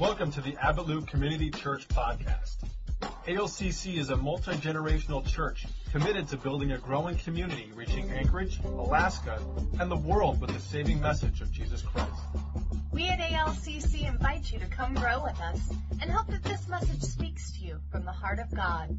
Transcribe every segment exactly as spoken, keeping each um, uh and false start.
Welcome to the Abbott Community Church Podcast. A L C C is a multi-generational church committed to building a growing community reaching Anchorage, Alaska, and the world with the saving message of Jesus Christ. We at A L C C invite you to come grow with us and hope that this message speaks to you from the heart of God.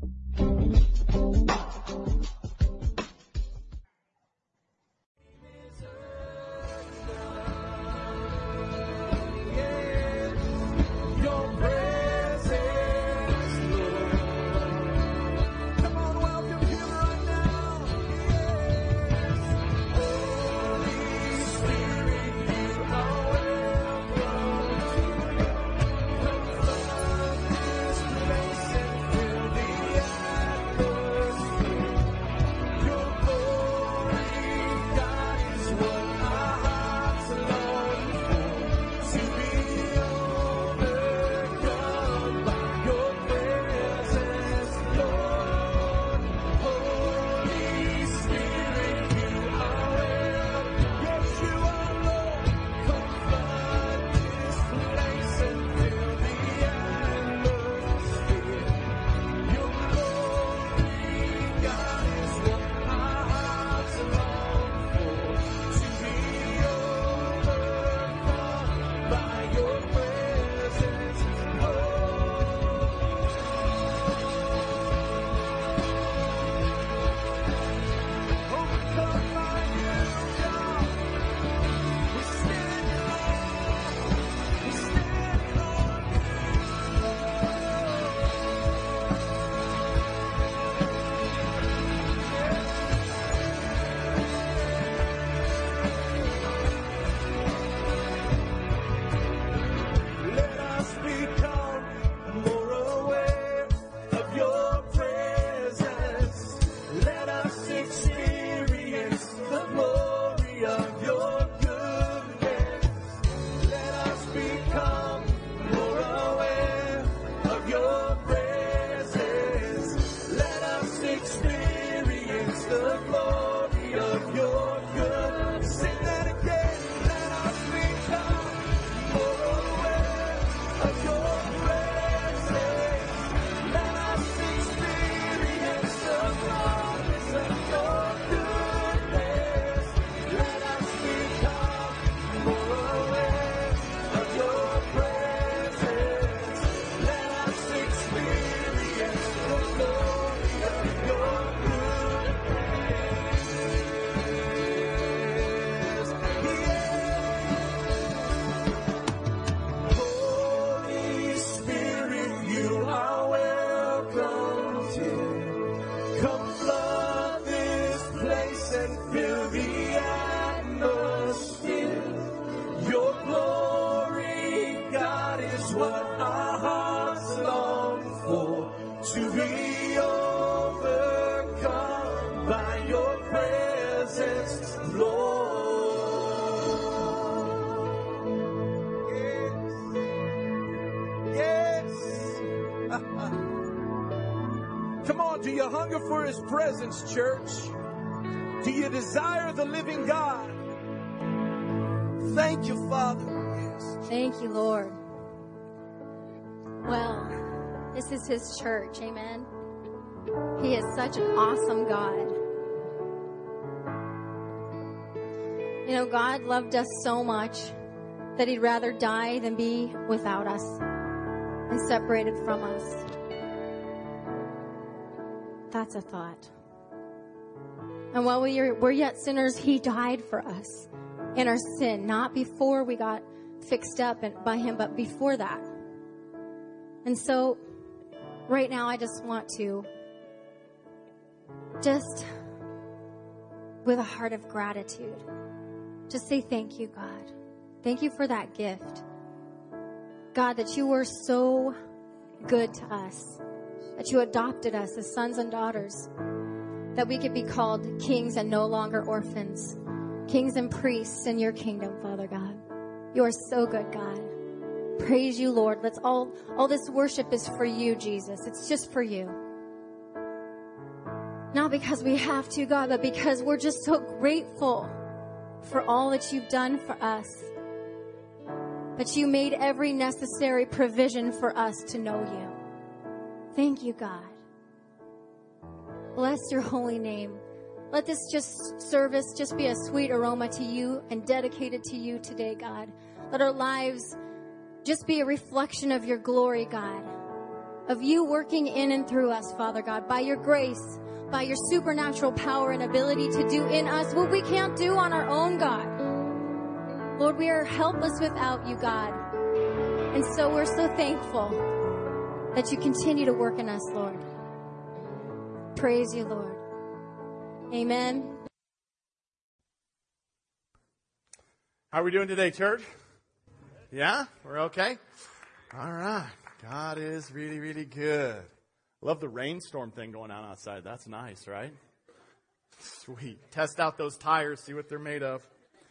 Presence, church. Do you desire the living God? Thank you, Father. Yes. Thank you, Lord. Well, this is His church. Amen. He is such an awesome God. You know, God loved us so much that He'd rather die than be without us and separated from us. That's a thought. And while we are, we're yet sinners, He died for us in our sin, not before we got fixed up by Him, but before that. And so right now I just want to just with a heart of gratitude, just say thank you, God. Thank you for that gift. God, that you were so good to us, that you adopted us as sons and daughters, that we could be called kings and no longer orphans, kings and priests in your kingdom, Father God. You are so good, God. Praise you, Lord. Let's all, all this worship is for you, Jesus. It's just for you. Not because we have to, God, but because we're just so grateful for all that you've done for us. but you made every necessary provision for us to know you. Thank you, God. Bless your holy name. Let this just service just be a sweet aroma to you and dedicated to you today, God. Let our lives just be a reflection of your glory, God, of you working in and through us, Father God, by your grace, by your supernatural power and ability to do in us what we can't do on our own, God. Lord, we are helpless without you, God. And so we're so thankful that you continue to work in us, Lord. Praise you, Lord. Amen. How are we doing today, church? Yeah? We're okay? All right. God is really, really good. Love the rainstorm thing going on outside. That's nice, right? Sweet. Test out those tires, see what they're made of.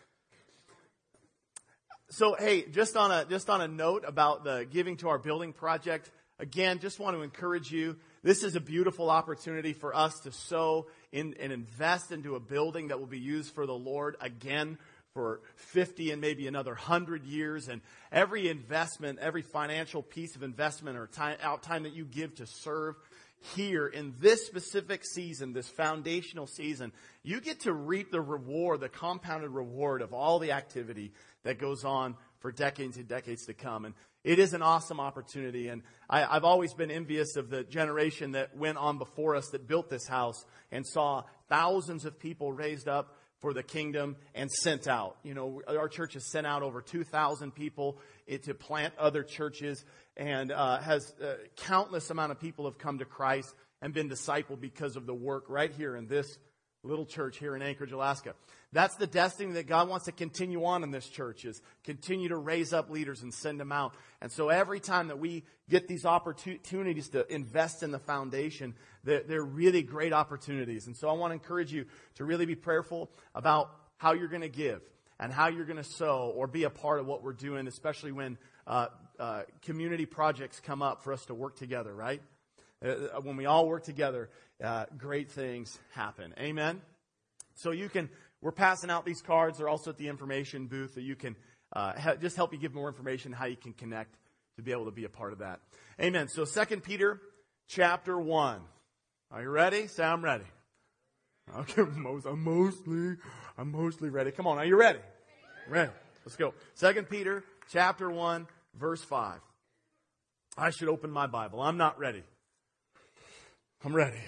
So, hey, just on a just on a note about the giving to our building project, again, just want to encourage you. This is a beautiful opportunity for us to sow in, and invest into a building that will be used for the Lord again for fifty and maybe another one hundred years. And every investment, every financial piece of investment or time, out time that you give to serve here in this specific season, this foundational season, you get to reap the reward, the compounded reward of all the activity that goes on for decades and decades to come. And it is an awesome opportunity. And I, I've always been envious of the generation that went on before us that built this house and saw thousands of people raised up for the kingdom and sent out. You know, our church has sent out over two thousand people to plant other churches, and uh, has uh, countless amount of people have come to Christ and been discipled because of the work right here in this little church here in Anchorage, Alaska. That's the destiny that God wants to continue on in this church, is continue to raise up leaders and send them out. And so every time that we get these opportunities to invest in the foundation, they're, they're really great opportunities. And so I want to encourage you to really be prayerful about how you're going to give and how you're going to sow or be a part of what we're doing, especially when uh, uh, community projects come up for us to work together, right? Uh, when we all work together, uh, great things happen. Amen? So you can, we're passing out these cards. They're also at the information booth that you can uh, ha- just help you give more information how you can connect to be able to be a part of that. Amen. So Second Peter chapter one. Are you ready? Say, I'm ready. Okay, most, I'm mostly, I'm mostly ready. Come on, are you ready? Ready. Let's go. Second Peter chapter one, verse five. I should open my Bible. I'm not ready. I'm ready.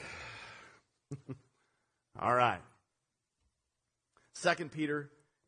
All right. Second Peter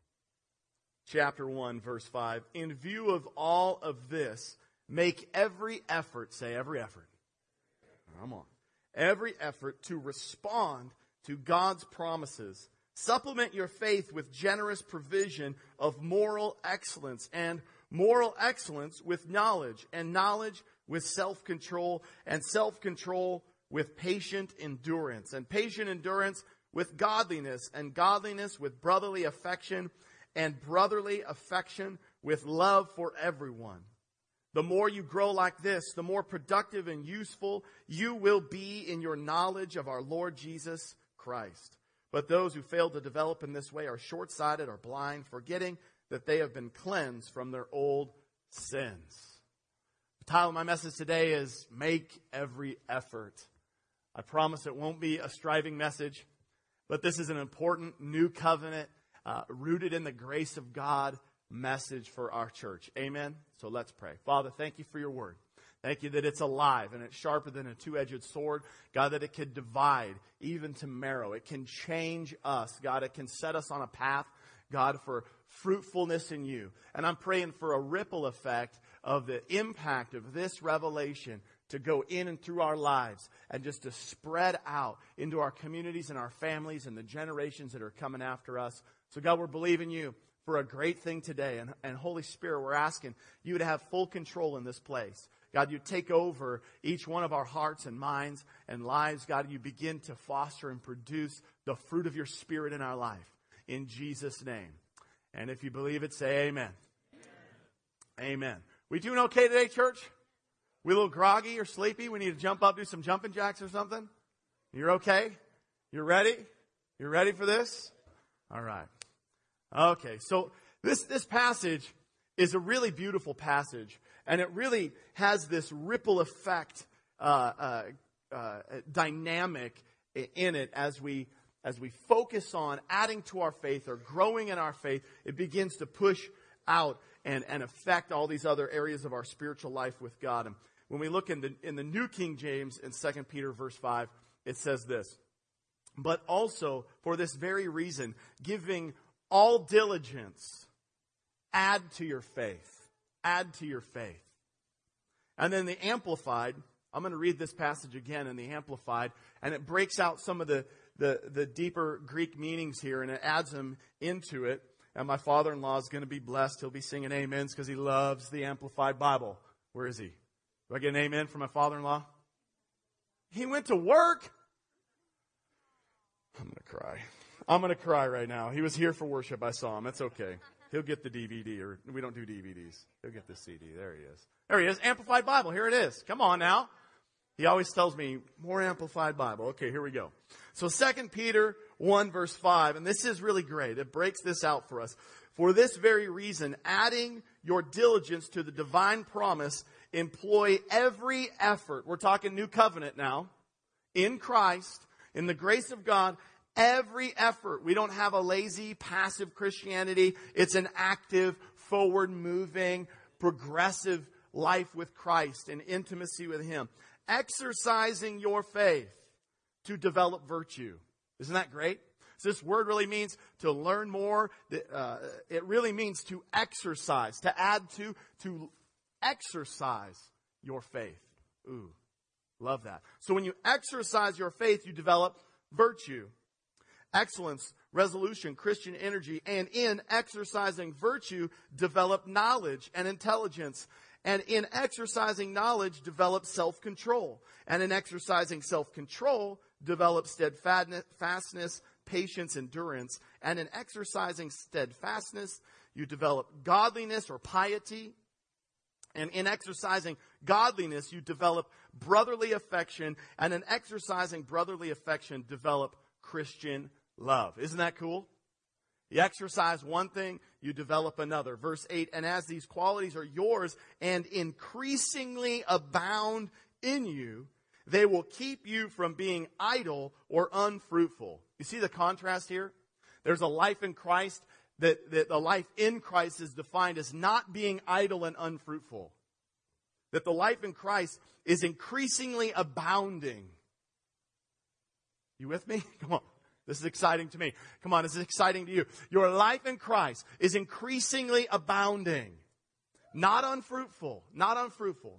chapter one, verse five. In view of all of this, make every effort, say every effort. Come on. Every effort to respond to God's promises. Supplement your faith with generous provision of moral excellence, and moral excellence with knowledge, and knowledge with self-control, and self-control with patient endurance, and patient endurance with godliness, and godliness with brotherly affection, and brotherly affection with love for everyone. The more you grow like this, the more productive and useful you will be in your knowledge of our Lord Jesus Christ. But those who fail to develop in this way are short-sighted or blind, forgetting that they have been cleansed from their old sins. The title of my message today is Make Every Effort. I promise it won't be a striving message, but this is an important new covenant, uh, rooted in the grace of God message for our church. Amen? So let's pray. Father, thank you for your word. Thank you that it's alive and it's sharper than a two-edged sword. God, that it can divide even to marrow. It can change us. God, it can set us on a path, God, for fruitfulness in you. And I'm praying for a ripple effect of the impact of this revelation to go in and through our lives and just to spread out into our communities and our families and the generations that are coming after us. So God, we're believing you for a great thing today. And, and Holy Spirit, we're asking you to have full control in this place. God, you take over each one of our hearts and minds and lives. God, you begin to foster and produce the fruit of your Spirit in our life. In Jesus' name. And if you believe it, say amen. Amen. Amen. We doing okay today, church? We a little groggy or sleepy? We need to jump up, do some jumping jacks or something? You're okay? You're ready? You're ready for this? All right. Okay, so this, this passage is a really beautiful passage. And it really has this ripple effect uh, uh, uh, dynamic in it as we as we focus on adding to our faith or growing in our faith. It begins to push out and, and affect all these other areas of our spiritual life with God. And when we look in the in the New King James in Second Peter verse five, it says this: but also for this very reason, giving all diligence, add to your faith. Add to your faith. And then the Amplified, I'm going to read this passage again in the Amplified, and it breaks out some of the, the, the deeper Greek meanings here, and it adds them into it. And my father-in-law is going to be blessed. He'll be singing amens because he loves the Amplified Bible. Where is he? Do I get an amen from my father-in-law? He went to work. I'm going to cry. I'm going to cry right now. He was here for worship. I saw him. It's okay. He'll get the D V D, or we don't do D V Ds. He'll get the C D. There he is. There he is. Amplified Bible. Here it is. Come on now. He always tells me, more Amplified Bible. Okay, here we go. So Second Peter one verse five, and this is really great. It breaks this out for us. For this very reason, adding your diligence to the divine promise, employ every effort. We're talking new covenant now. In Christ, in the grace of God, every effort. We don't have a lazy, passive Christianity. It's an active, forward-moving, progressive life with Christ and intimacy with Him. Exercising your faith to develop virtue. Isn't that great? So this word really means to learn more. Uh, it really means to exercise, to add to, to exercise your faith. Ooh, love that. So when you exercise your faith, you develop virtue. Excellence, resolution, Christian energy, and in exercising virtue, develop knowledge and intelligence. And in exercising knowledge, develop self-control. And in exercising self-control, develop steadfastness, patience, endurance. And in exercising steadfastness, you develop godliness or piety. And in exercising godliness, you develop brotherly affection. And in exercising brotherly affection, develop Christian love. Isn't that cool? You exercise one thing, you develop another. Verse eight, and as these qualities are yours and increasingly abound in you, they will keep you from being idle or unfruitful. You see the contrast here? There's a life in Christ that, that the life in Christ is defined as not being idle and unfruitful. That the life in Christ is increasingly abounding. You with me? Come on. This is exciting to me. Come on, this is exciting to you. Your life in Christ is increasingly abounding. Not unfruitful. Not unfruitful.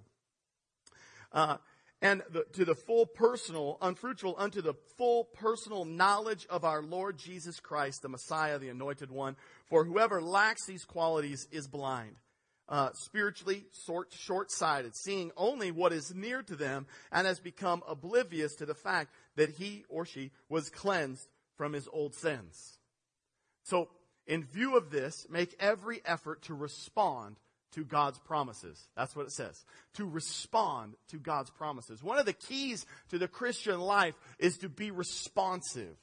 Uh, and the, to the full personal, unfruitful unto the full personal knowledge of our Lord Jesus Christ, the Messiah, the Anointed One. For whoever lacks these qualities is blind. Uh, spiritually short, short-sighted, seeing only what is near to them, and has become oblivious to the fact that he or she was cleansed from his old sins. So, in view of this, make every effort to respond to God's promises. That's what it says. To respond to God's promises. One of the keys to the Christian life is to be responsive.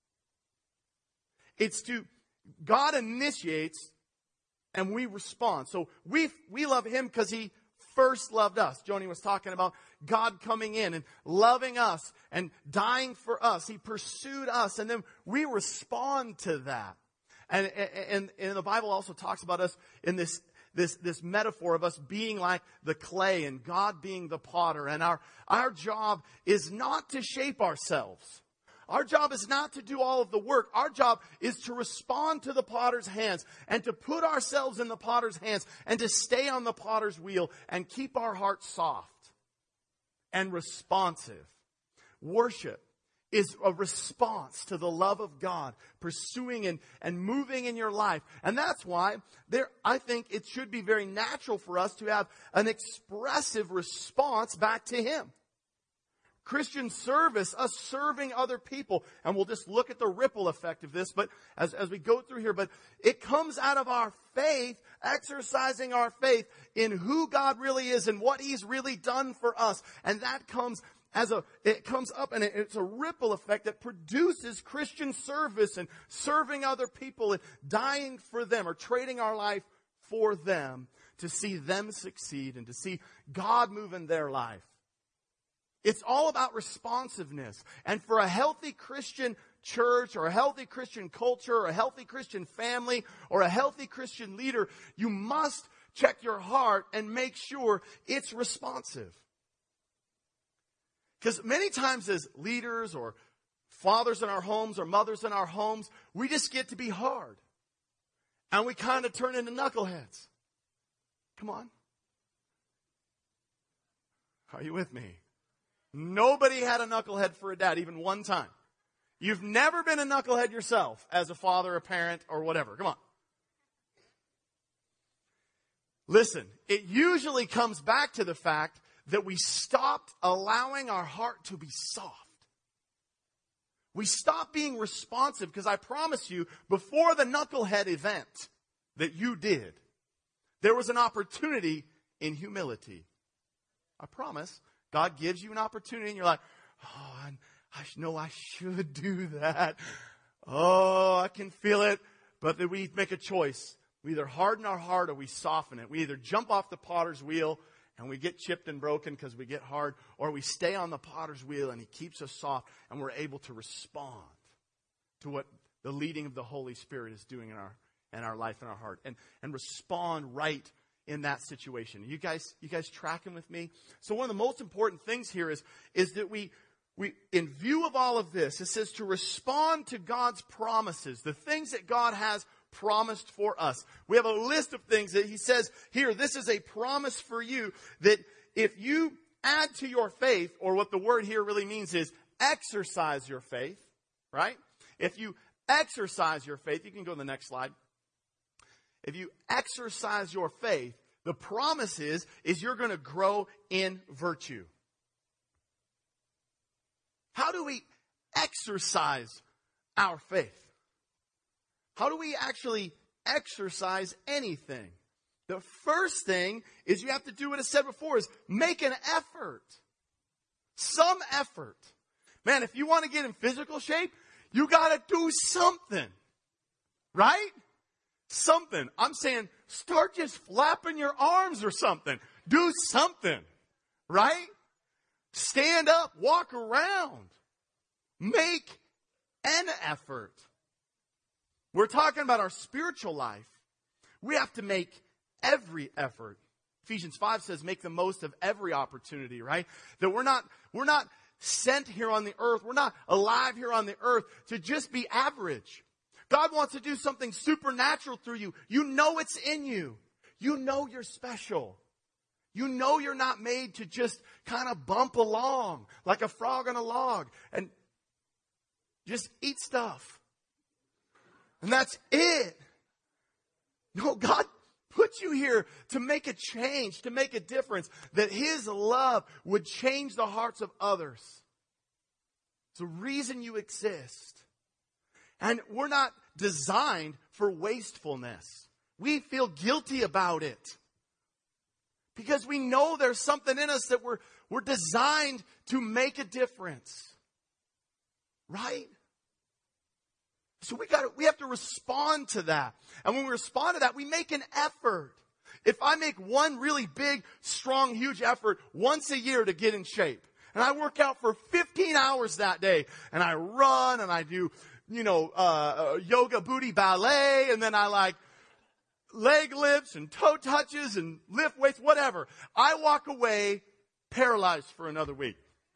It's to, God initiates and we respond. So we we love Him because He first loved us. Joni was talking about God coming in and loving us and dying for us. He pursued us, and then we respond to that. And, and, and the Bible also talks about us in this, this, this metaphor of us being like the clay and God being the potter. And our, our job is not to shape ourselves. Our job is not to do all of the work. Our job is to respond to the potter's hands and to put ourselves in the potter's hands and to stay on the potter's wheel and keep our hearts soft and responsive. Worship is a response to the love of God pursuing and, and moving in your life. And that's why there, I think it should be very natural for us to have an expressive response back to Him. Christian service, us serving other people. And we'll just look at the ripple effect of this, but as, as we go through here, but it comes out of our faith, exercising our faith in who God really is and what He's really done for us. And that comes as a, it comes up and it, it's a ripple effect that produces Christian service and serving other people and dying for them or trading our life for them to see them succeed and to see God move in their life. It's all about responsiveness. And for a healthy Christian church or a healthy Christian culture or a healthy Christian family or a healthy Christian leader, you must check your heart and make sure it's responsive. Because many times as leaders or fathers in our homes or mothers in our homes, we just get to be hard. And we kind of turn into knuckleheads. Come on. Are you with me? Nobody had a knucklehead for a dad, even one time. You've never been a knucklehead yourself as a father, a parent, or whatever. Come on. Listen, it usually comes back to the fact that we stopped allowing our heart to be soft. We stopped being responsive because I promise you, before the knucklehead event that you did, there was an opportunity in humility. I promise. God gives you an opportunity and you're like, oh, I, I know I should do that. Oh, I can feel it. But then we make a choice. We either harden our heart or we soften it. We either jump off the potter's wheel and we get chipped and broken because we get hard, or we stay on the potter's wheel and he keeps us soft and we're able to respond to what the leading of the Holy Spirit is doing in our in our life and our heart, and, and respond right in that situation. You guys, you guys tracking with me? So one of the most important things here is, is that we, we, in view of all of this, it says to respond to God's promises, the things that God has promised for us. We have a list of things that he says here, this is a promise for you, that if you add to your faith, or what the word here really means is exercise your faith, right? If you exercise your faith, you can go to the next slide. If you exercise your faith, the promise is, is you're going to grow in virtue. How do we exercise our faith? How do we actually exercise anything? The first thing is you have to do what I said before, is make an effort. Some effort. Man, if you want to get in physical shape, you got to do something. Right? Something. I'm saying start just flapping your arms or something. Do something. Right? Stand up. Walk around. Make an effort. We're talking about our spiritual life. We have to make every effort. Ephesians five says make the most of every opportunity, right? That we're not, we're not sent here on the earth. We're not alive here on the earth to just be average. God wants to do something supernatural through you. You know it's in you. You know you're special. You know you're not made to just kind of bump along like a frog on a log and just eat stuff. And that's it. No, God put you here to make a change, to make a difference, that his love would change the hearts of others. It's the reason you exist. And we're not designed for wastefulness. We feel guilty about it. Because we know there's something in us that we're, we're designed to make a difference. Right? So we got we have to respond to that. And when we respond to that, we make an effort. If I make one really big, strong, huge effort once a year to get in shape, and I work out for fifteen hours that day, and I run, and I do, you know, uh, yoga, booty, ballet, and then I like leg lifts and toe touches and lift weights, whatever. I walk away paralyzed for another week.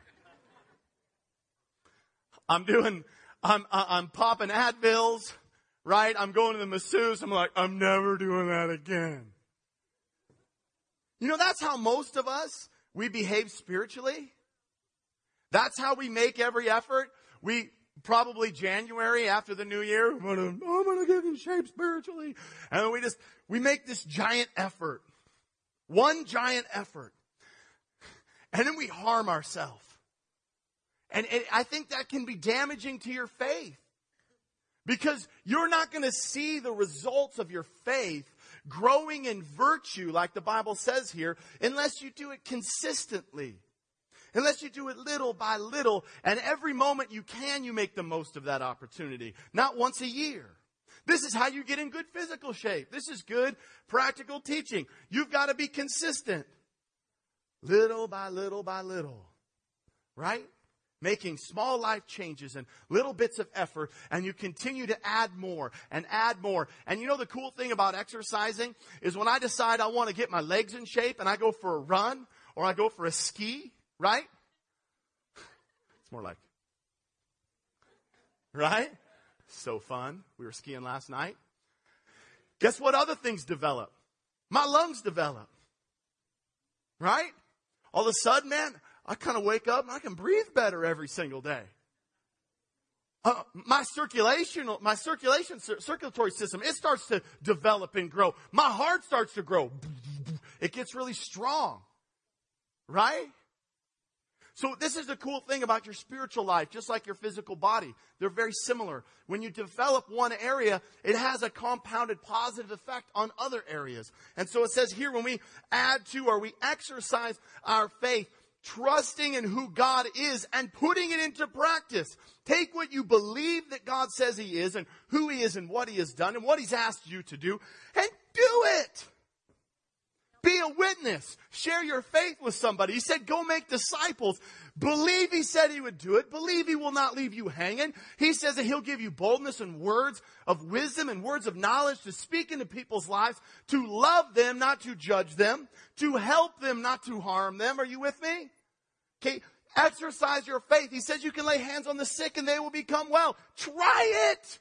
I'm doing... I'm, I'm popping Advils, right? I'm going to the masseuse. I'm like, I'm never doing that again. You know, that's how most of us, we behave spiritually. That's how we make every effort. We probably January after the new year, I'm going to, I'm going to get in shape spiritually. And then we just, we make this giant effort. One giant effort. And then we harm ourselves. And, and I think that can be damaging to your faith. Because you're not going to see the results of your faith growing in virtue, like the Bible says here, unless you do it consistently. Unless you do it little by little. And every moment you can, you make the most of that opportunity. Not once a year. This is how you get in good physical shape. This is good practical teaching. You've got to be consistent. Little by little by little. Right? Making small life changes and little bits of effort, and you continue to add more and add more. And you know the cool thing about exercising is when I decide I want to get my legs in shape and I go for a run or I go for a ski, right? It's more like, right? So fun. We were skiing last night. Guess what other things develop? My lungs develop. Right? All of a sudden, man, I kind of wake up and I can breathe better every single day. Uh, my circulation, my circulation, circulatory system, it starts to develop and grow. My heart starts to grow. It gets really strong. Right? So this is the cool thing about your spiritual life, just like your physical body. They're very similar. When you develop one area, it has a compounded positive effect on other areas. And so it says here, when we add to or we exercise our faith, trusting in who God is and putting it into practice. Take what you believe that God says He is and who He is and what He has done and what He's asked you to do, and do it. Be a witness. Share your faith with somebody. He said, go make disciples. Believe He said He would do it. Believe He will not leave you hanging. He says that He'll give you boldness and words of wisdom and words of knowledge to speak into people's lives, to love them, not to judge them, to help them, not to harm them. Are you with me? Okay. Exercise your faith. He says you can lay hands on the sick and they will become well. Try it.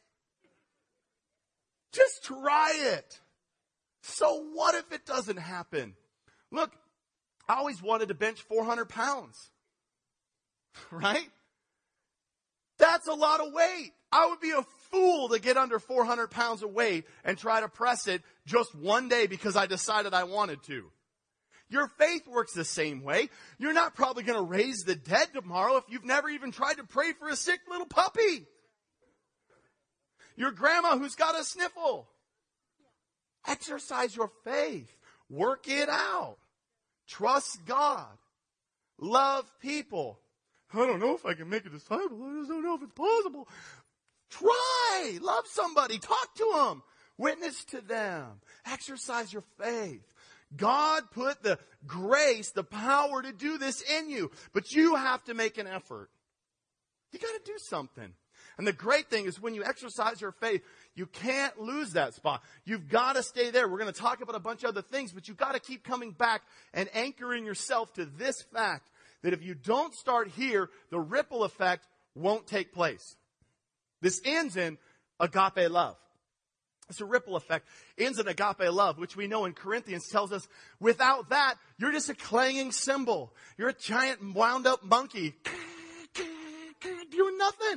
Just try it. So what if it doesn't happen? Look, I always wanted to bench four hundred pounds. Right? That's a lot of weight. I would be a fool to get under four hundred pounds of weight and try to press it just one day because I decided I wanted to. Your faith works the same way. You're not probably going to raise the dead tomorrow if you've never even tried to pray for a sick little puppy. Your grandma who's got a sniffle. Exercise your faith. Work it out. Trust God. Love people. I don't know if I can make a disciple. I just don't know if it's possible. Try. Love somebody. Talk to them. Witness to them. Exercise your faith. God put the grace, the power to do this in you. But you have to make an effort. You got to do something. And the great thing is when you exercise your faith, you can't lose that spot. You've got to stay there. We're going to talk about a bunch of other things, but you've got to keep coming back and anchoring yourself to this fact that if you don't start here, the ripple effect won't take place. This ends in agape love. It's a ripple effect. Ends in agape love, which we know in Corinthians tells us, without that, you're just a clanging cymbal. You're a giant wound up monkey doing nothing.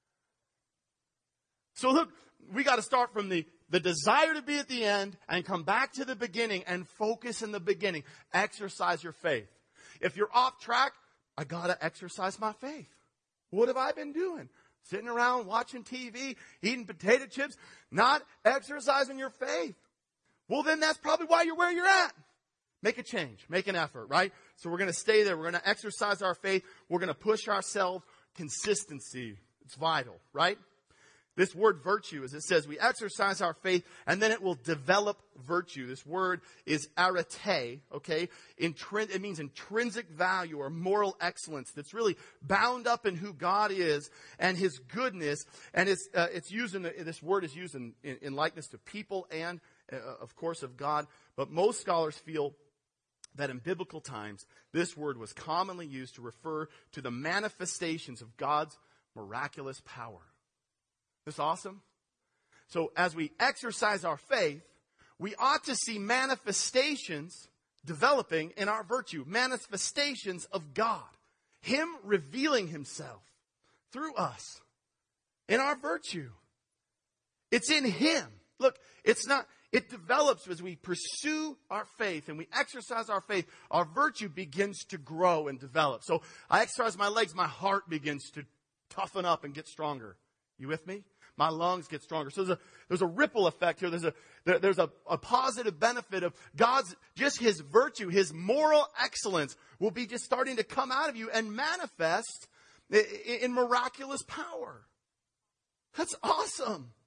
So look, we got to start from the, the desire to be at the end and come back to the beginning and focus in the beginning. Exercise your faith. If you're off track, I got to exercise my faith. What have I been doing? Sitting around watching T V, eating potato chips, not exercising your faith. Well, then that's probably why you're where you're at. Make a change. Make an effort, right? So we're going to stay there. We're going to exercise our faith. We're going to push ourselves. Consistency. It's vital, right? This word virtue, as it says, we exercise our faith and then it will develop virtue. This word is arete, okay? Intrin- it means intrinsic value or moral excellence that's really bound up in who God is and His goodness. And it's, uh, it's used in, the, this word is used in, in, in likeness to people and, uh, of course, of God. But most scholars feel that in biblical times, this word was commonly used to refer to the manifestations of God's miraculous power. This awesome? So as we exercise our faith, we ought to see manifestations developing in our virtue. Manifestations of God. Him revealing Himself through us in our virtue. It's in Him. Look, it's not, it develops as we pursue our faith and we exercise our faith. Our virtue begins to grow and develop. So I exercise my legs, my heart begins to toughen up and get stronger. You with me? My lungs get stronger. So there's a, there's a ripple effect here. There's a, there, there's a, a positive benefit of God's, just His virtue, His moral excellence will be just starting to come out of you and manifest in, in miraculous power. That's awesome.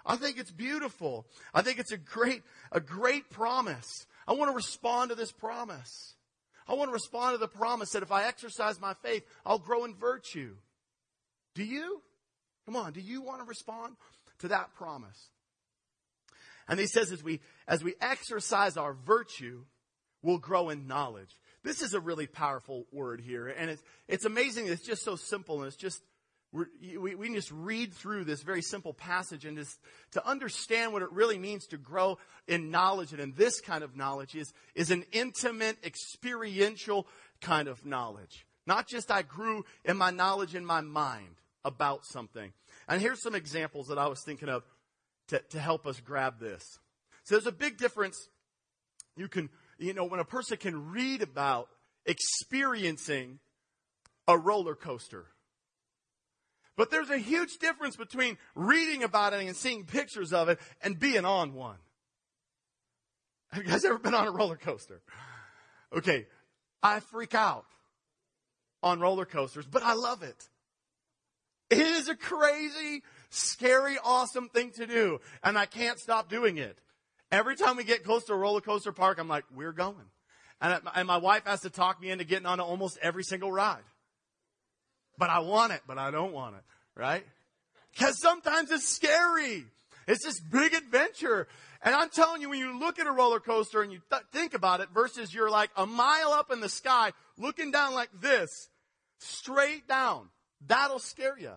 I think it's beautiful. I think it's a great, a great promise. I want to respond to this promise. I want to respond to the promise that if I exercise my faith, I'll grow in virtue. Do you? Come on, do you want to respond to that promise? And he says as we, as we exercise our virtue, we'll grow in knowledge. This is a really powerful word here. And it's, it's amazing. It's just so simple. And it's just, we're, we, we can just read through this very simple passage and just to understand what it really means to grow in knowledge. And in this kind of knowledge is, is an intimate, experiential kind of knowledge. Not just I grew in my knowledge in my mind about something. And here's some examples that I was thinking of to, to help us grab this. So there's a big difference. You can, you know, when a person can read about experiencing a roller coaster. But there's a huge difference between reading about it and seeing pictures of it and being on one. Have you guys ever been on a roller coaster? Okay, I freak out on roller coasters, but I love it. It is a crazy, scary, awesome thing to do, and I can't stop doing it. Every time we get close to a roller coaster park, I'm like, we're going. And, and my wife has to talk me into getting on almost every single ride. But I want it, but I don't want it, right? Because sometimes it's scary. It's this big adventure. And I'm telling you, when you look at a roller coaster and you th- think about it versus you're like a mile up in the sky looking down like this, straight down, that'll scare you.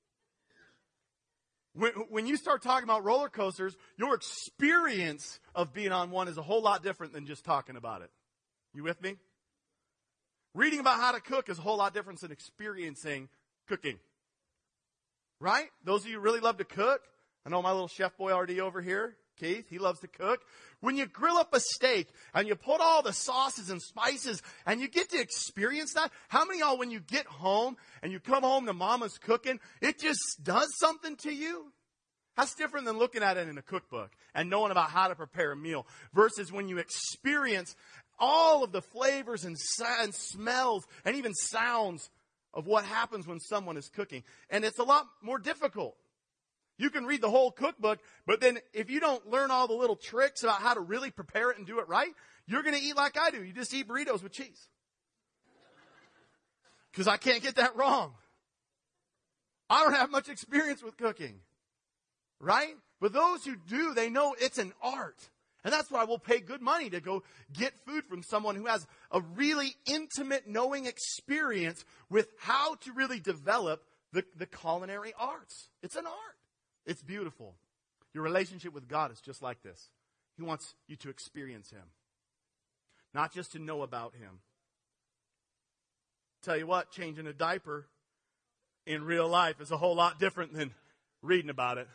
When, when you start talking about roller coasters, your experience of being on one is a whole lot different than just talking about it. You with me? Reading about how to cook is a whole lot different than experiencing cooking. Right? Those of you who really love to cook. I know my little chef boy R D over here, Keith, he loves to cook. When you grill up a steak and you put all the sauces and spices and you get to experience that, how many of y'all, when you get home and you come home to mama's cooking, it just does something to you? That's different than looking at it in a cookbook and knowing about how to prepare a meal versus when you experience all of the flavors and, and smells and even sounds of what happens when someone is cooking. And it's a lot more difficult. You can read the whole cookbook, but then if you don't learn all the little tricks about how to really prepare it and do it right, you're going to eat like I do. You just eat burritos with cheese. Because I can't get that wrong. I don't have much experience with cooking. Right? But those who do, they know it's an art. And that's why we'll pay good money to go get food from someone who has a really intimate knowing experience with how to really develop the, the culinary arts. It's an art. It's beautiful. Your relationship with God is just like this. He wants you to experience Him. Not just to know about Him. Tell you what, changing a diaper in real life is a whole lot different than reading about it.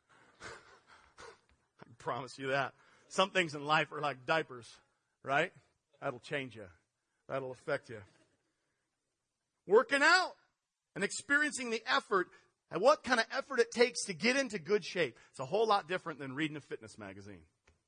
I can promise you that. Some things in life are like diapers, right? That'll change you. That'll affect you. Working out and experiencing the effort and what kind of effort it takes to get into good shape. It's a whole lot different than reading a fitness magazine.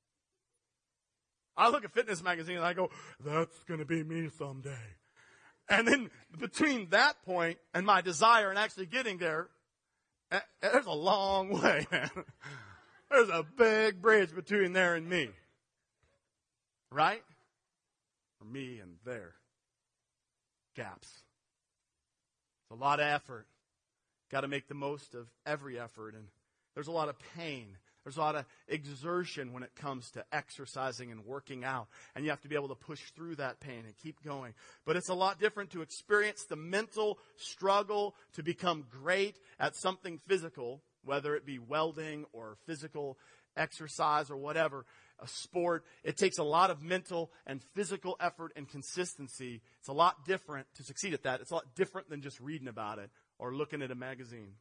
I look at fitness magazine and I go, that's going to be me someday. And then between that point and my desire and actually getting there, there's a long way, man. There's a big bridge between there and me. Right? Or me and there. Gaps. It's a lot of effort. Got to make the most of every effort. And there's a lot of pain. There's a lot of exertion when it comes to exercising and working out. And you have to be able to push through that pain and keep going. But it's a lot different to experience the mental struggle to become great at something physical, whether it be welding or physical exercise or whatever, a sport. It takes a lot of mental and physical effort and consistency. It's a lot different to succeed at that. It's a lot different than just reading about it or looking at a magazine.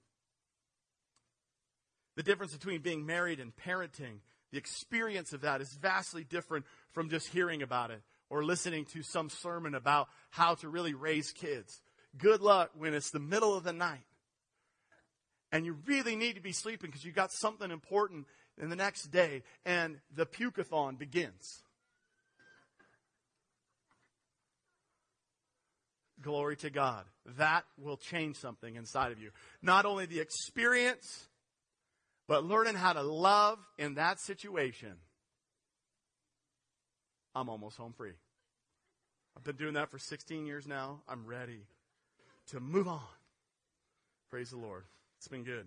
The difference between being married and parenting, the experience of that is vastly different from just hearing about it or listening to some sermon about how to really raise kids. Good luck when it's the middle of the night and you really need to be sleeping because you got something important in the next day and the puke-a-thon begins. Glory to God. That will change something inside of you. Not only the experience But learning how to love in that situation, I'm almost home free. I've been doing that for sixteen years now. I'm ready to move on. Praise the Lord. It's been good.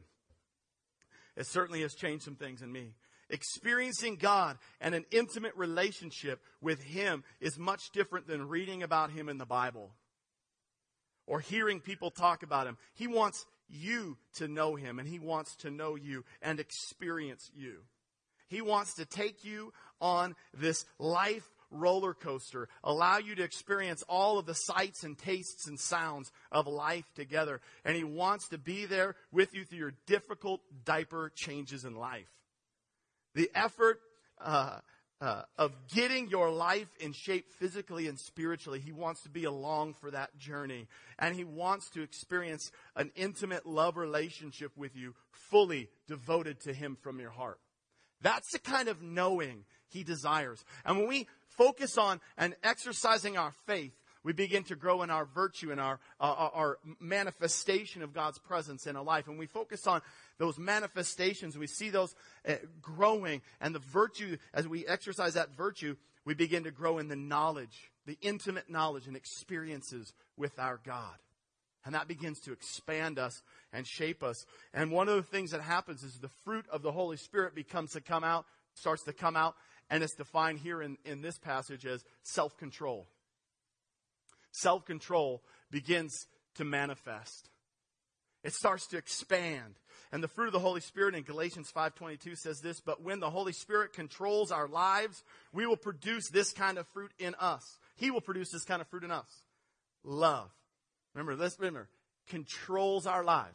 It certainly has changed some things in me. Experiencing God and an intimate relationship with Him is much different than reading about Him in the Bible or hearing people talk about Him. He wants you to know Him, and He wants to know you and experience you. He wants to take you on this life roller coaster, allow you to experience all of the sights and tastes and sounds of life together. And He wants to be there with you through your difficult diaper changes in life. The effort uh, uh, of getting your life in shape physically and spiritually, He wants to be along for that journey. And He wants to experience an intimate love relationship with you, fully devoted to Him from your heart. That's the kind of knowing He desires. And when we focus on and exercising our faith, we begin to grow in our virtue and our, uh, our manifestation of God's presence in our life. And we focus on those manifestations. We see those uh, growing. And the virtue, as we exercise that virtue, we begin to grow in the knowledge, the intimate knowledge and experiences with our God. And that begins to expand us and shape us. And one of the things that happens is the fruit of the Holy Spirit becomes to come out, starts to come out. And it's defined here in, in this passage as self-control. Self-control begins to manifest. It starts to expand. And the fruit of the Holy Spirit in Galatians five twenty-two says this, but when the Holy Spirit controls our lives, we will produce this kind of fruit in us. He will produce this kind of fruit in us. Love. Remember, let's remember, controls our lives.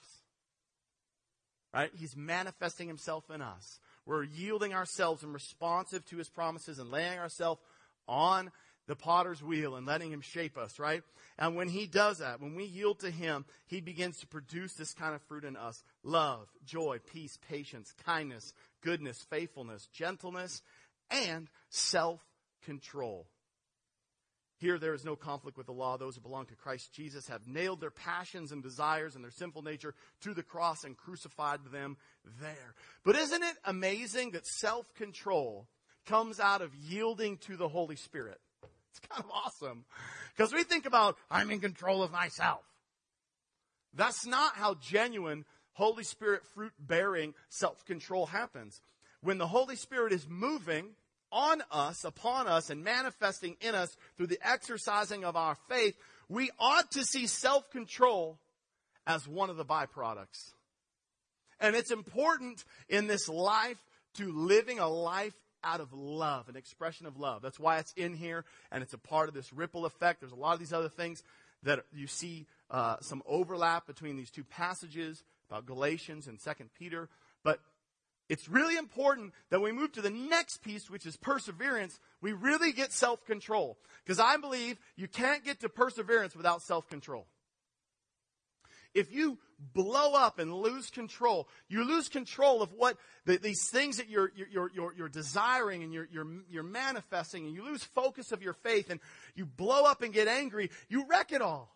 Right? He's manifesting Himself in us. We're yielding ourselves and responsive to His promises and laying ourselves on the potter's wheel and letting Him shape us, right? And when He does that, when we yield to Him, He begins to produce this kind of fruit in us. Love, joy, peace, patience, kindness, goodness, faithfulness, gentleness, and self-control. Here there is no conflict with the law. Those who belong to Christ Jesus have nailed their passions and desires and their sinful nature to the cross and crucified them there. But isn't it amazing that self-control comes out of yielding to the Holy Spirit? It's kind of awesome. Because we think about, I'm in control of myself. That's not how genuine Holy Spirit fruit-bearing self-control happens. When the Holy Spirit is moving on us, upon us, and manifesting in us through the exercising of our faith, we ought to see self-control as one of the byproducts. And it's important in this life to living a life out of love, an expression of love. That's why it's in here, and it's a part of this ripple effect. There's a lot of these other things that you see uh, some overlap between these two passages about Galatians and Second Peter. But it's really important that we move to the next piece, which is perseverance. We really get self-control. Because I believe you can't get to perseverance without self-control. If you blow up and lose control, you lose control of what the, these things that you're, you're, you're, you're desiring and you're, you're, you're manifesting, and you lose focus of your faith, and you blow up and get angry, you wreck it all.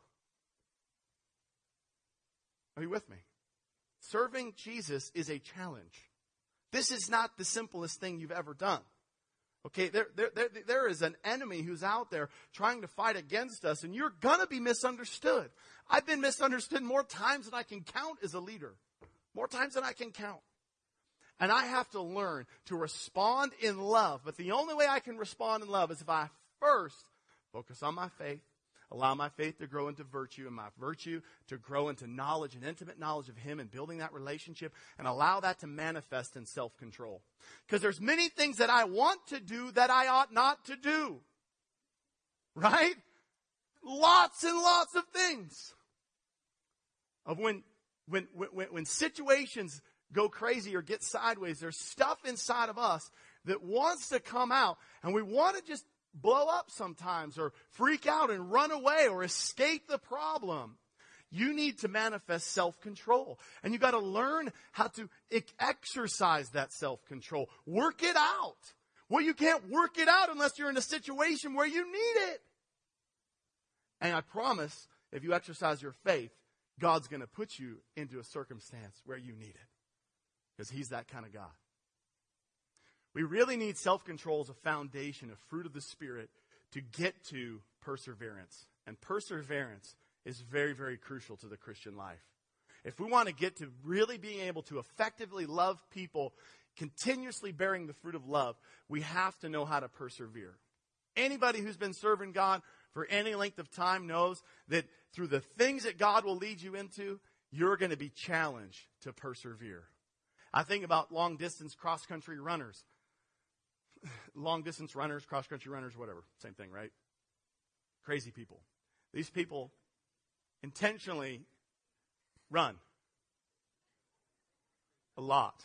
Are you with me? Serving Jesus is a challenge. This is not the simplest thing you've ever done. Okay, there, there, there, there is an enemy who's out there trying to fight against us, and you're going to be misunderstood. I've been misunderstood more times than I can count as a leader. More times than I can count. And I have to learn to respond in love. But the only way I can respond in love is if I first focus on my faith, allow my faith to grow into virtue, and my virtue to grow into knowledge and intimate knowledge of Him, and building that relationship, and allow that to manifest in self-control. Because there's many things that I want to do that I ought not to do. Right? Lots and lots of things. Of when, when, when, when situations go crazy or get sideways, there's stuff inside of us that wants to come out, and we want to just blow up sometimes, or freak out and run away, or escape the problem. You need to manifest self-control. And you got to learn how to exercise that self-control. Work it out. Well, you can't work it out unless you're in a situation where you need it. And I promise, if you exercise your faith, God's going to put you into a circumstance where you need it. because he's that kind of God. We really need self-control as a foundation, a fruit of the Spirit, to get to perseverance. And perseverance is very, very crucial to the Christian life. If we want to get to really being able to effectively love people, continuously bearing the fruit of love, we have to know how to persevere. Anybody who's been serving God for any length of time knows that through the things that God will lead you into, you're going to be challenged to persevere. I think about long-distance cross-country runners. Long-distance runners, cross-country runners, whatever. Same thing, right? Crazy people. These people intentionally run a lot.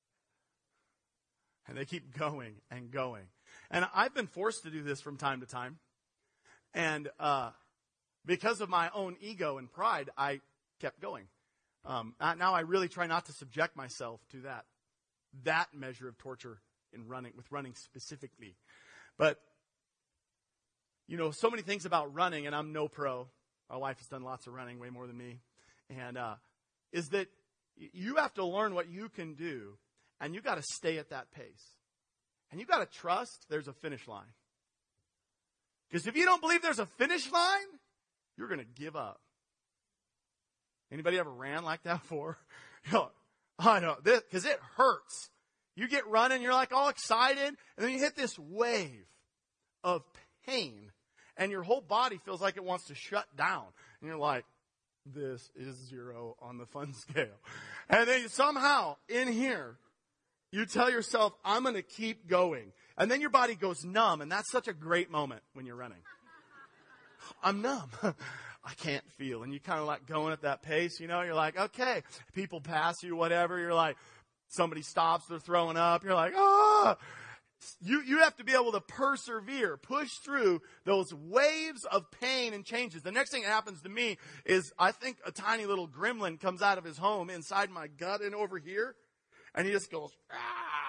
And they keep going and going. And I've been forced to do this from time to time. And uh, because of my own ego and pride, I kept going. Um, now I really try not to subject myself to that, that measure of torture in running, with running specifically. But, you know, so many things about running, and I'm no pro. My wife has done lots of running, way more than me. And uh, is that you have to learn what you can do, and you got to stay at that pace. And you got to trust there's a finish line. Because if you don't believe there's a finish line, you're going to give up. Anybody ever ran like that before? You know, I know, because it hurts. You get running, you're like all excited, and then you hit this wave of pain, and your whole body feels like it wants to shut down. And you're like, this is zero on the fun scale. And then somehow, in here, you tell yourself, I'm going to keep going. And then your body goes numb, and that's such a great moment when you're running. I'm numb. I can't feel. And you kind of like going at that pace, you know, you're like, okay, people pass you, whatever. You're like, somebody stops, they're throwing up. You're like, ah, you, you have to be able to persevere, push through those waves of pain and changes. The next thing that happens to me is I think a tiny little gremlin comes out of his home inside my gut and over here. And he just goes, ah.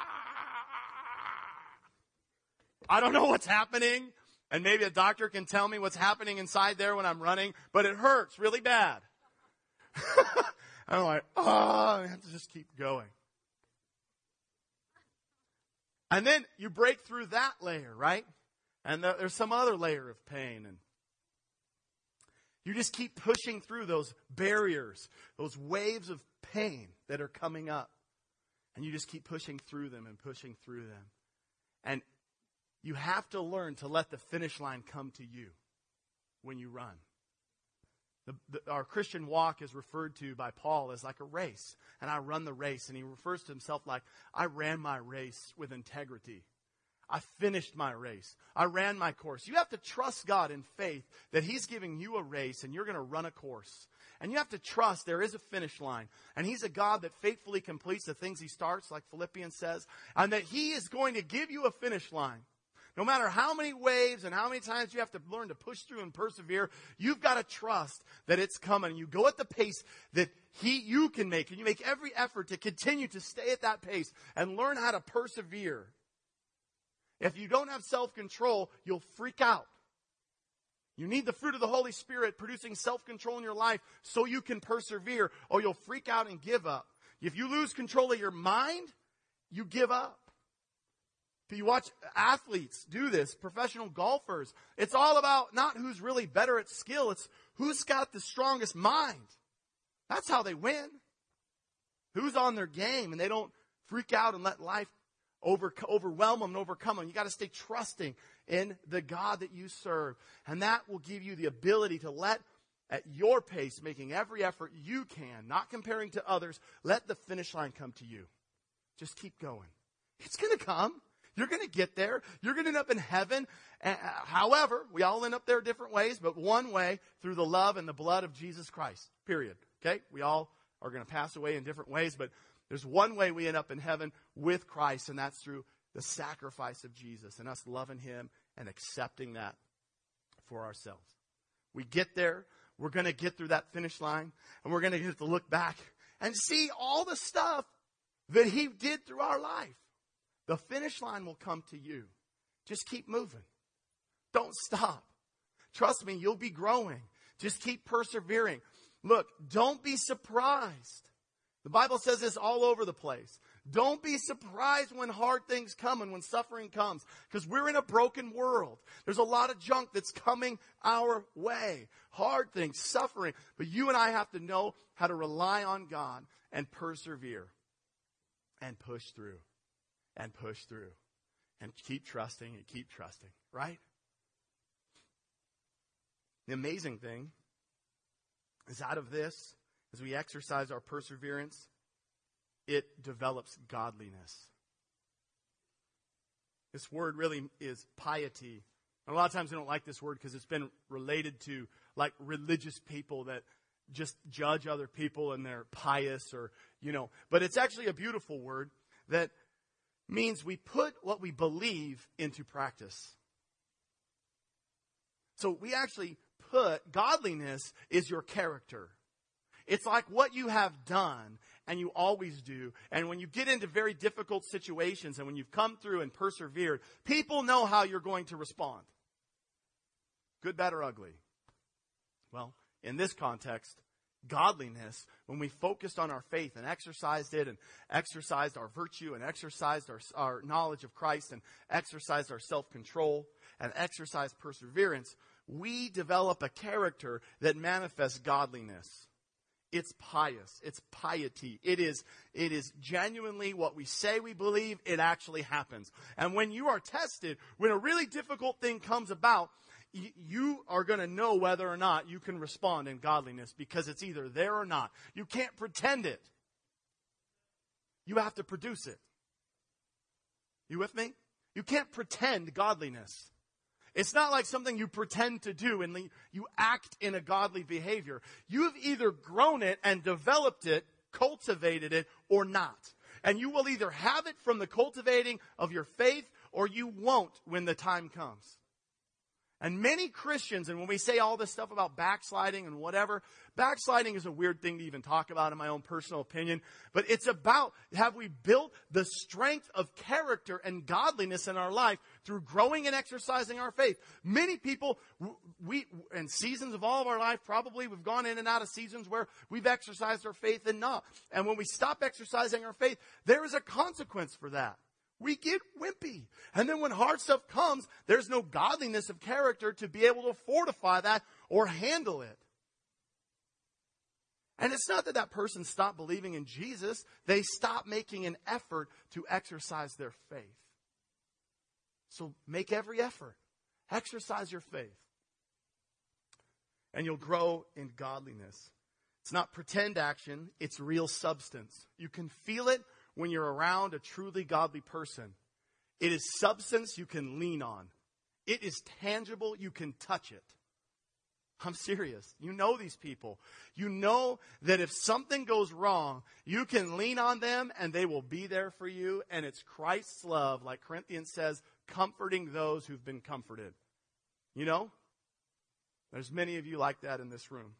I don't know what's happening. And maybe a doctor can tell me what's happening inside there when I'm running, but it hurts really bad. I'm like, oh, I have to just keep going. And then you break through that layer, right? And there's some other layer of pain. And you just keep pushing through those barriers, those waves of pain that are coming up. And you just keep pushing through them and pushing through them. And you have to learn to let the finish line come to you when you run. The, the, our Christian walk is referred to by Paul as like a race. And I run the race. And he refers to himself like, I ran my race with integrity. I finished my race. I ran my course. You have to trust God in faith that he's giving you a race and you're going to run a course. And you have to trust there is a finish line. And he's a God that faithfully completes the things he starts, like Philippians says. And that he is going to give you a finish line. No matter how many waves and how many times you have to learn to push through and persevere, you've got to trust that it's coming. You go at the pace that he, you can make. And you make every effort to continue to stay at that pace and learn how to persevere. If you don't have self-control, you'll freak out. You need the fruit of the Holy Spirit producing self-control in your life so you can persevere, or you'll freak out and give up. If you lose control of your mind, you give up. If you watch athletes do this, professional golfers, it's all about not who's really better at skill, it's who's got the strongest mind. That's how they win. Who's on their game, and they don't freak out and let life Over, overwhelm them and overcome them. You got to stay trusting in the God that you serve. And that will give you the ability to let, at your pace, making every effort you can, not comparing to others, let the finish line come to you. Just keep going. It's going to come. You're going to get there. You're going to end up in heaven. Uh, however, we all end up there different ways, but one way, through the love and the blood of Jesus Christ. Period. Okay? We all are going to pass away in different ways, but there's one way we end up in heaven with Christ, and that's through the sacrifice of Jesus and us loving him and accepting that for ourselves. We get there. We're going to get through that finish line, and we're going to get to look back and see all the stuff that he did through our life. The finish line will come to you. Just keep moving. Don't stop. Trust me, you'll be growing. Just keep persevering. Look, don't be surprised. The Bible says this all over the place. Don't be surprised when hard things come and when suffering comes, because we're in a broken world. There's a lot of junk that's coming our way. Hard things, suffering. But you and I have to know how to rely on God and persevere and push through and push through and keep trusting and keep trusting, right? The amazing thing is out of this, as we exercise our perseverance, it develops godliness. This word really is piety. And a lot of times we don't like this word because it's been related to like religious people that just judge other people and they're pious or, you know. But it's actually a beautiful word that means we put what we believe into practice. So we actually put, godliness is your character. It's like what you have done and you always do. And when you get into very difficult situations and when you've come through and persevered, people know how you're going to respond. Good, bad, or ugly. Well, in this context, godliness, when we focused on our faith and exercised it and exercised our virtue and exercised our, our knowledge of Christ and exercised our self-control and exercised perseverance, we develop a character that manifests godliness. It's pious. It's piety. It is, it is genuinely what we say we believe. It actually happens. And when you are tested, when a really difficult thing comes about, y- you are going to know whether or not you can respond in godliness because it's either there or not. You can't pretend it. You have to produce it. You with me? You can't pretend godliness. It's not like something you pretend to do and you act in a godly behavior. You have either grown it and developed it, cultivated it, or not. And you will either have it from the cultivating of your faith or you won't when the time comes. And many Christians, and when we say all this stuff about backsliding and whatever, backsliding is a weird thing to even talk about in my own personal opinion. But it's about, have we built the strength of character and godliness in our life through growing and exercising our faith? Many people, we, in seasons of all of our life, probably we've gone in and out of seasons where we've exercised our faith and not. And when we stop exercising our faith, there is a consequence for that. We get wimpy. And then when hard stuff comes, there's no godliness of character to be able to fortify that or handle it. And it's not that that person stopped believing in Jesus. They stopped making an effort to exercise their faith. So make every effort. Exercise your faith. And you'll grow in godliness. It's not pretend action. It's real substance. You can feel it when you're around a truly godly person. It is substance you can lean on. It is tangible. You can touch it. I'm serious. You know these people. You know that if something goes wrong, you can lean on them and they will be there for you. And it's Christ's love, like Corinthians says, comforting those who've been comforted. You know? There's many of you like that in this room.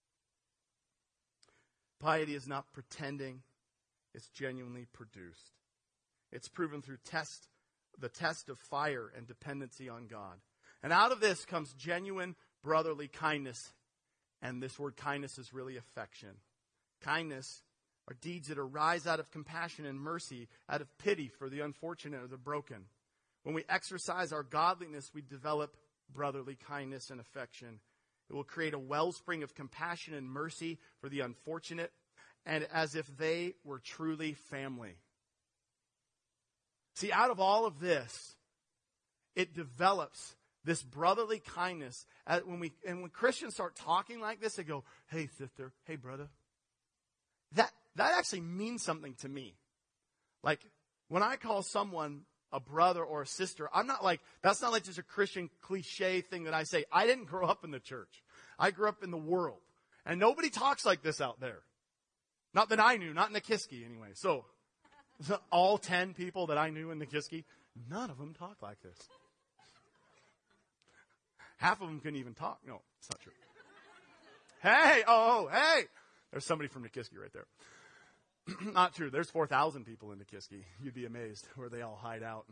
Piety is not pretending. It's genuinely produced. It's proven through test, the test of fire and dependency on God. And out of this comes genuine brotherly kindness. And this word kindness is really affection. Kindness are deeds that arise out of compassion and mercy, out of pity for the unfortunate or the broken. When we exercise our godliness, we develop brotherly kindness and affection. It will create a wellspring of compassion and mercy for the unfortunate, and as if they were truly family. See, out of all of this, it develops this brotherly kindness. When we and when Christians start talking like this, they go, "Hey, sister. Hey, brother." That that actually means something to me. Like when I call someone a brother or a sister, I'm not like, that's not like just a Christian cliche thing that I say. I didn't grow up in the church. I grew up in the world, and nobody talks like this out there. Not that I knew, not in Nikiski anyway. So, all ten people that I knew in Nikiski, none of them talk like this. Half of them couldn't even talk. No, it's not true. Hey, oh, hey. There's somebody from Nikiski right there. Not true. There's four thousand people in Nikiski. You'd be amazed where they all hide out.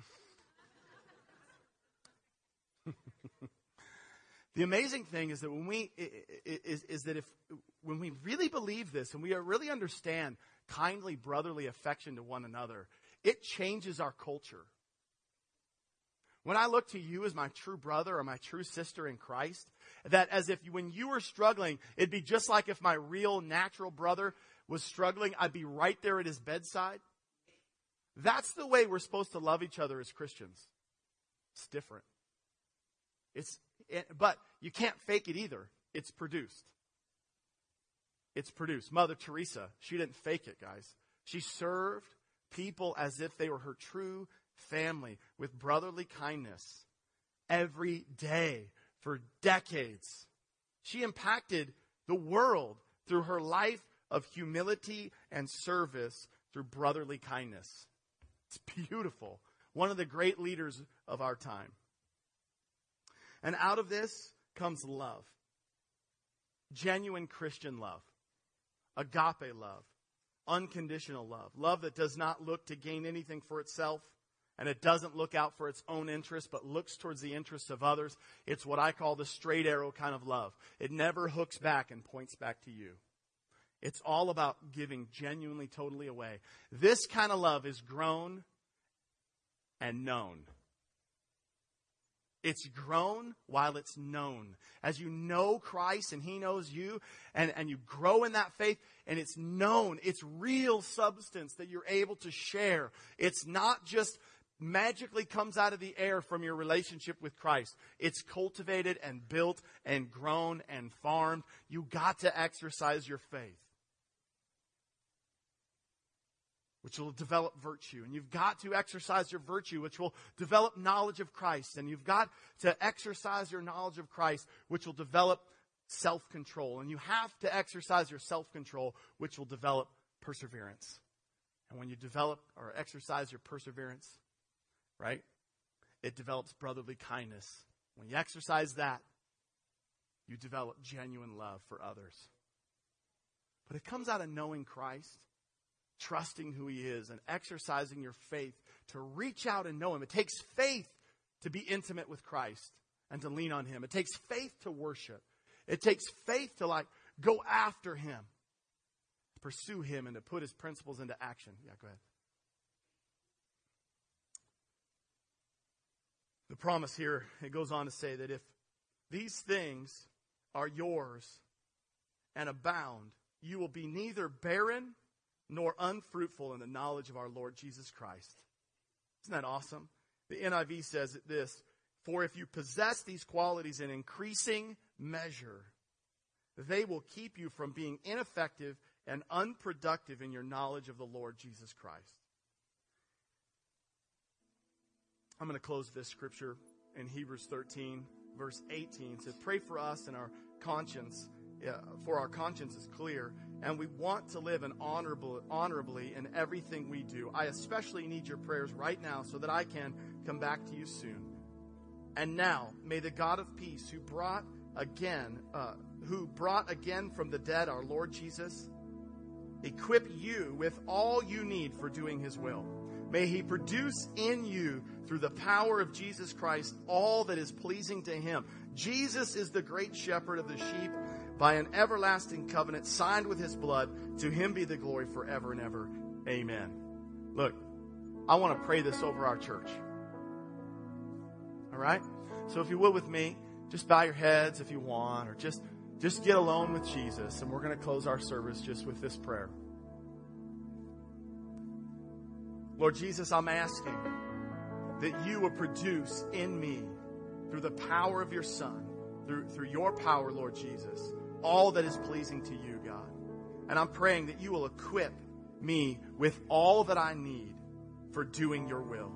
The amazing thing is that when we, is, is that if when we really believe this and we really understand kindly brotherly affection to one another, it changes our culture. When I look to you as my true brother or my true sister in Christ, that as if when you were struggling, it'd be just like if my real natural brother was struggling, I'd be right there at his bedside. That's the way we're supposed to love each other as Christians. It's different. It's, it, but you can't fake it either. It's produced. It's produced. Mother Teresa, she didn't fake it, guys. She served people as if they were her true family with brotherly kindness every day for decades. She impacted the world through her life of humility and service through brotherly kindness. It's beautiful. One of the great leaders of our time. And out of this comes love. Genuine Christian love. Agape love. Unconditional love. Love that does not look to gain anything for itself. And it doesn't look out for its own interests, but looks towards the interests of others. It's what I call the straight arrow kind of love. It never hooks back and points back to you. It's all about giving genuinely, totally away. This kind of love is grown and known. It's grown while it's known. As you know Christ and He knows you, and, and you grow in that faith, and it's known. It's real substance that you're able to share. It's not just magically comes out of the air from your relationship with Christ. It's cultivated and built and grown and farmed. You got to exercise your faith, which will develop virtue. And you've got to exercise your virtue, which will develop knowledge of Christ. And you've got to exercise your knowledge of Christ, which will develop self-control. And you have to exercise your self-control, which will develop perseverance. And when you develop or exercise your perseverance, right, it develops brotherly kindness. When you exercise that, you develop genuine love for others. But it comes out of knowing Christ, trusting who He is, and exercising your faith to reach out and know Him. It takes faith to be intimate with Christ and to lean on Him. It takes faith to worship. It takes faith to like go after Him, to pursue Him, and to put His principles into action. Yeah, go ahead. The promise here, it goes on to say that if these things are yours and abound, you will be neither barren nor unfruitful in the knowledge of our Lord Jesus Christ. Isn't that awesome? The N I V says this, for if you possess these qualities in increasing measure, they will keep you from being ineffective and unproductive in your knowledge of the Lord Jesus Christ. I'm going to close this scripture in Hebrews thirteen, verse eighteen. It says, pray for us and our conscience, uh, for our conscience is clear, and we want to live an honorable, honorably in everything we do. I especially need your prayers right now so that I can come back to you soon. And now, may the God of peace, who brought again, uh, who brought again from the dead our Lord Jesus, equip you with all you need for doing His will. May He produce in you, through the power of Jesus Christ, all that is pleasing to Him. Jesus is the great shepherd of the sheep by an everlasting covenant signed with His blood. To Him be the glory forever and ever. Amen. Look, I want to pray this over our church. All right? So if you will with me, just bow your heads if you want, or just, just get alone with Jesus. And we're going to close our service just with this prayer. Lord Jesus, I'm asking that you will produce in me, through the power of your Son, through, through your power, Lord Jesus, all that is pleasing to you, God. And I'm praying that you will equip me with all that I need for doing your will.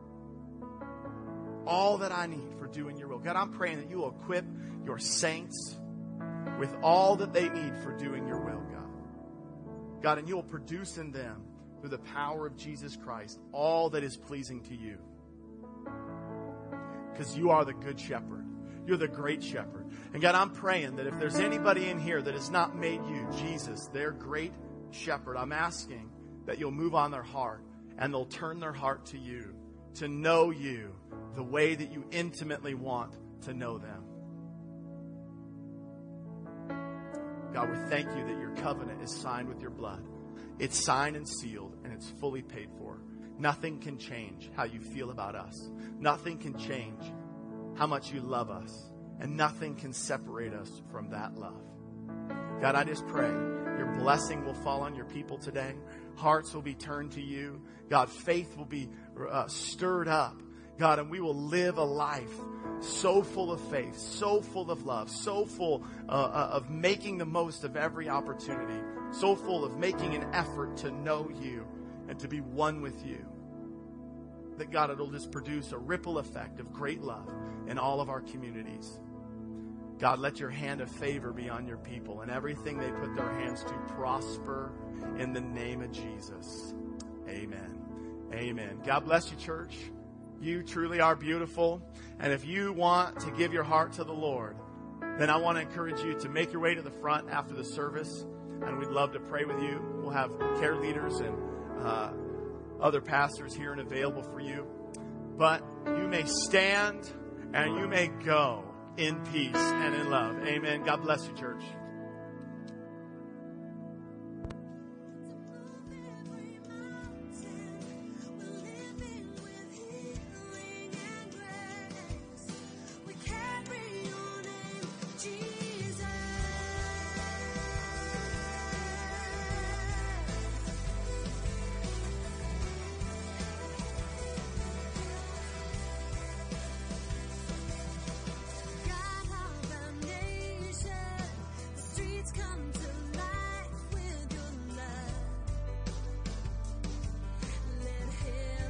All that I need for doing your will. God, I'm praying that you will equip your saints with all that they need for doing your will, God. God, and you will produce in them, through the power of Jesus Christ, all that is pleasing to you. Because you are the good shepherd. You're the great shepherd. And God, I'm praying that if there's anybody in here that has not made you, Jesus, their great shepherd, I'm asking that you'll move on their heart and they'll turn their heart to you, to know you the way that you intimately want to know them. God, we thank you that your covenant is signed with your blood. It's signed and sealed, and it's fully paid for. Nothing can change how you feel about us. Nothing can change how much you love us. And nothing can separate us from that love. God, I just pray your blessing will fall on your people today. Hearts will be turned to you. God, faith will be uh, stirred up. God, and we will live a life so full of faith, so full of love, so full uh, uh, of making the most of every opportunity, so full of making an effort to know you and to be one with you. That, God, it'll just produce a ripple effect of great love in all of our communities. God, let your hand of favor be on your people and everything they put their hands to prosper in the name of Jesus. Amen. Amen. God bless you, church. You truly are beautiful. And if you want to give your heart to the Lord, then I want to encourage you to make your way to the front after the service. And we'd love to pray with you. We'll have care leaders and uh, other pastors here and available for you. But you may stand and you may go in peace and in love. Amen. God bless you, church.